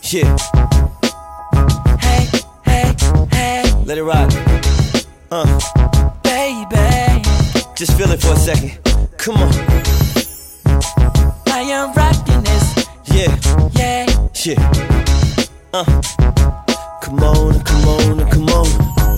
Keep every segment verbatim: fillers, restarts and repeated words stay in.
Yeah. Hey, hey, hey. Let it rock. Uh. Baby. Just feel it for a second. Come on. I am rocking this. Yeah. Yeah. Yeah. Uh. Come on, come on, come on.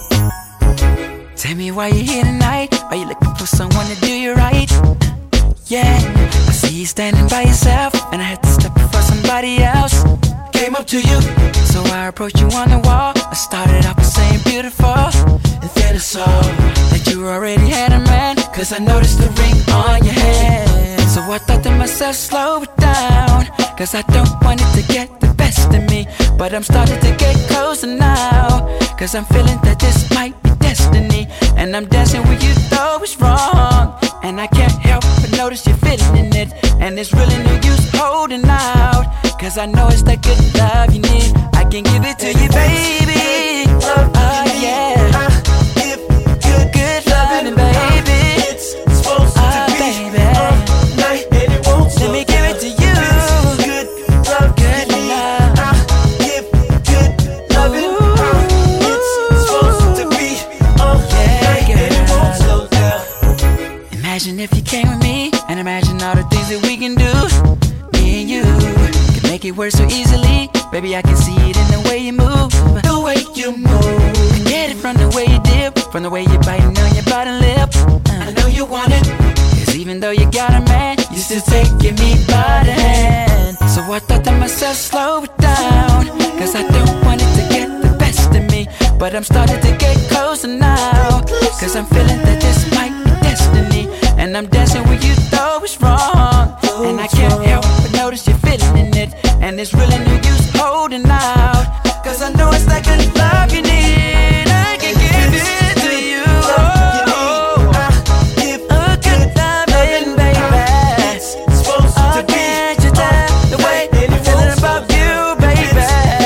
Tell me why you here tonight. Are you looking for someone to do you right? Yeah. I see you standing by yourself, and I had to step before somebody else came up to you. So I approached you on the wall. I started off with saying beautiful, and then I saw that you already had a man, cause I noticed the ring on your hand. So I thought to myself, slow it down, cause I don't want it to get the best of me. But I'm starting to get closer now, cause I'm feeling that this might be destiny. And I'm dancing with you though it's wrong, and I can't help but notice you're feeling it. And it's really no use holding out, cause I know it's that good love you need. I can give it to you, baby. Oh yeah, good, good loving, baby. It's supposed to be all night, and it won't Let me give it to you. Good love, good love. I give good loving. It's supposed to be all night, and it won't slow down. Imagine if you came with me, and imagine all the things that we can do. Me and you can make it work so easily. Baby, I can see it in the way you move. The way you move, I get it from the way you dip, from the way you're biting on your bottom lip. uh, I know you want it. Cause even though you got a man, you still taking me by the hand. So I thought to myself, slow it down, cause I don't want it to get the best of me. But I'm starting to get closer now, cause I'm feeling that this might be destiny. And I'm dancing with you though it's wrong, and I can't help but notice you're feeling it. And it's really no use holding out, cause I know it's that good love you need. I can give it to you. Oh, a good loving, baby. It's supposed to be Can't you tell the way I'm feeling about you, baby?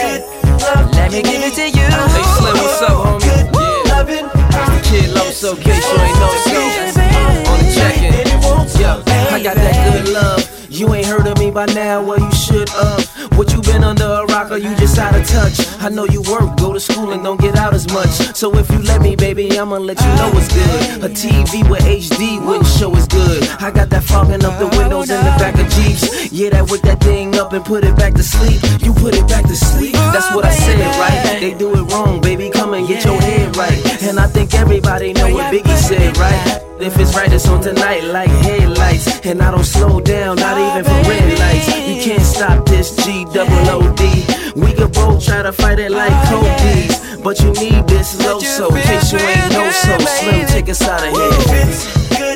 Let me give it to you. Hey Slim, what's up, homie? Yeah, it's the Kid Low, so in case you ain't know, so on the check-in. Yo, I got that good love. You ain't heard of me by now, well you should have. What you been under a rock or you just out of touch? I know you work, go to school and don't get out as much. So if you let me, baby, I'ma let you know it's good. A T V with H D wouldn't show as good. I got that fogging up the windows in the back of Jeeps. Yeah, that whip that thing up and put it back to sleep. You put it back to sleep, that's what I said, right? They do it wrong, baby, come and get your head right. And I think everybody know what Biggie said, right? If it's right, it's on tonight like headlights. And I don't slow down, not even for red lights. You can't stop this G double O D. We could both try to fight it like Cody's, but you need this low, so in case you ain't know so. Slim, take us out of here. It's good